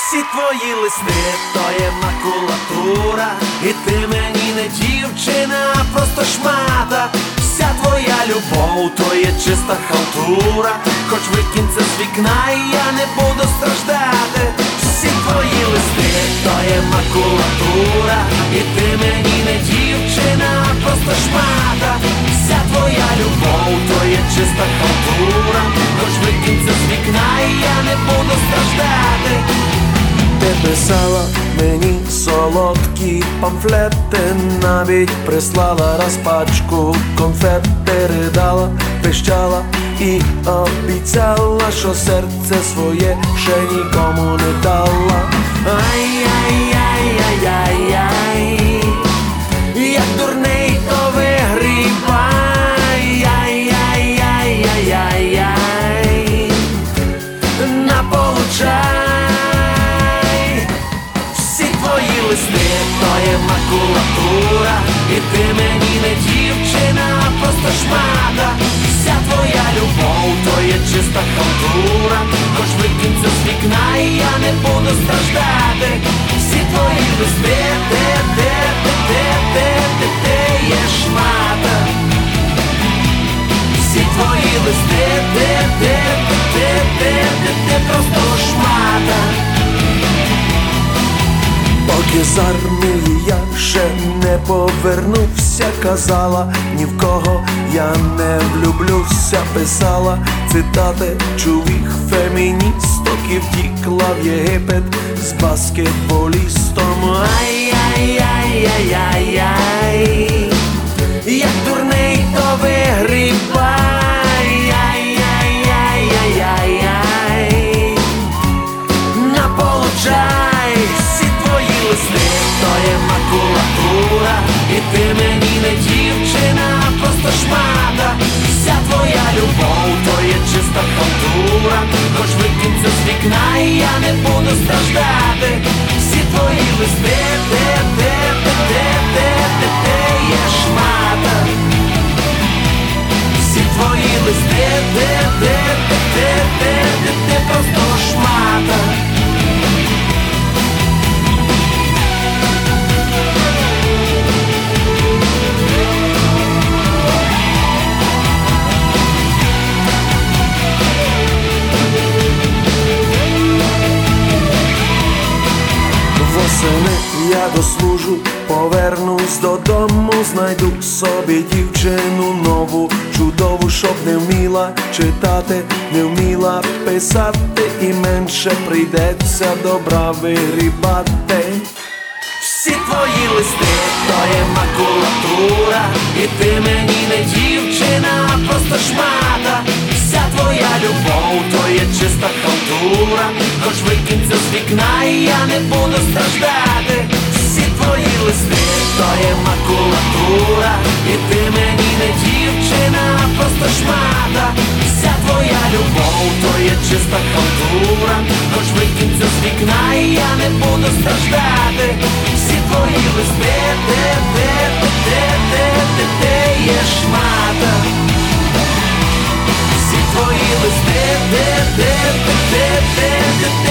Всі твої листи, то є макулатура, і ти мені не дівчина, а просто шмата. Вся твоя любов, то є чиста халтура. Хоч викинь це з вікна, і я не буду страждати. Всі твої листи, то є макулатура, і ти мені не дівчина, а просто шмата. Вся твоя любов, то є чиста халтура. Хоч викинь це з вікна, і я не буду страждати. Ти писала мені солодкі памфлети, навіть прислала раз пачку конфет, ти ридала, пищала і обіцяла, що серце своє ще нікому не дала. Ай-яй-яй-яй-яй, як дурний, то вигрібай. Ай-яй-яй-яй-яй, наполучай. Листи, то є макулатура, і ти мені не дівчина, а просто шмата. Вся твоя любов, то є чиста халтура. Хоч викинь це з вікна, і я не буду страждати. Всі твої листи, ти є шмата. Всі твої листи, ти просто шмата. Поки з армії я ще не повернувся, казала, ні в кого я не влюблюся. Писала цитати чувіх феміністок і втікла в Єгипет з баскетболістом. Ай-яй-яй-яй-яй-яй, як дурний, то вигрібай. Ай-яй-яй-яй-яй-яй, наполучай. Листи, то є макулатура, і ти мені не дівчина, а просто шмата. Вся твоя любов, то є чиста халтура. Хоч викинь це з вікна, і я не буду страждати. Всі твої листи, є шмата. Всі твої листи, просто шмата. Восени я дослужу, повернусь додому, знайду собі дівчину нову, чудову, щоб не вміла читати, не вміла писати, і менше прийдеться добра вигрібати. Всі твої листи, то є макулатура, і ти мені не дівчина, а просто шмата. Вся твоя любов, то є чиста халтура. Хоч викинь це з вікна, і я не буду страждати. Всі твої листи, то є макулатура, і ти мені не дівчина, а просто шмата. Вся твоя любов, то є чиста халтура. Хоч викинь це з вікна, і я не буду страждати. Всі твої листи, є шмата. Всі твої листи,